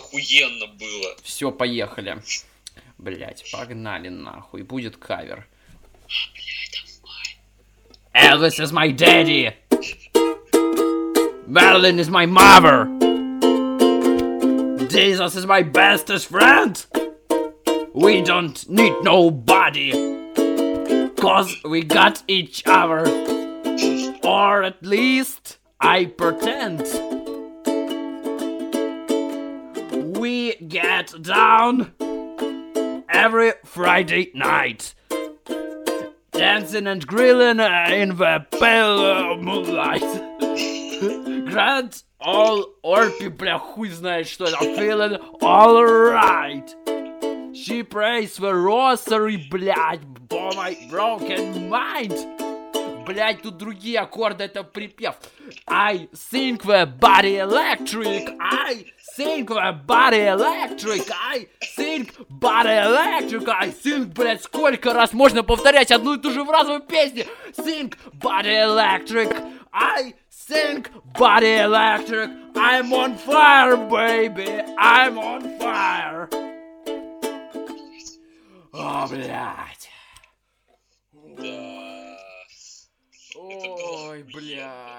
охуенно было. Все, поехали. Блять, погнали нахуй. Будет кавер. Elvis is my daddy. Marilyn is my mother. Jesus is my bestest friend. We don't need nobody. Cause we got each other. Or at least I pretend. We get down every Friday night. Dancing and grilling in the pale moonlight. Grant all Orpi, бля, хуй знает что это. I'm feeling alright. She prays the rosary, блядь, for my broken mind. Блядь, тут другие аккорды, это припев. I think the body electric. I think the body electric. I think body electric. I think, блядь, сколько раз можно повторять одну и ту же фразу в песне. Think body electric. I think body electric. I'm on fire, baby. I'm on fire. О, блядь. Да. Ой, блядь.